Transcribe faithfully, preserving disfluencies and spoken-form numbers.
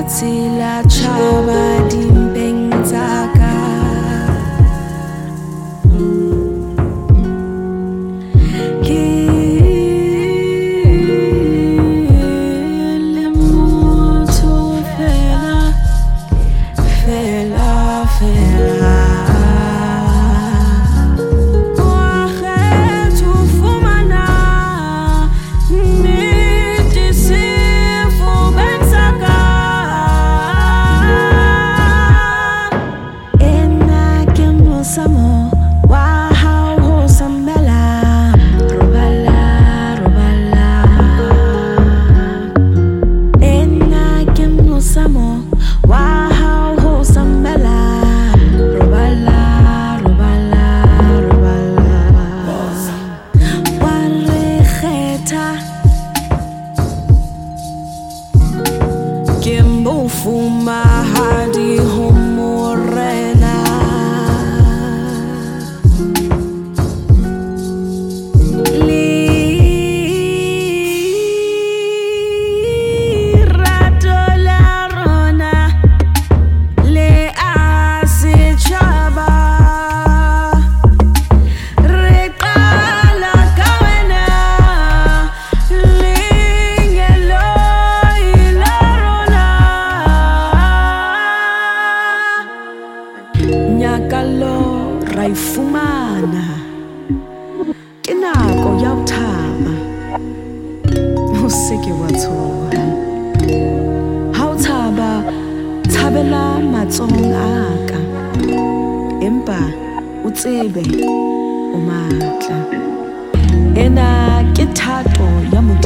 Lefatshe la tjhaba dimpeng tsa ka. Ke le motho fela, fela, fela. Fuma hadi homorena li rato la rona le ase chaba regala kawena lingelo nyakalo raifumana ke nako ya ho thaba ho se ke wa tshoha ha o thaba thabela matsohong a ka empa o tsebe o matla ena ke thato ya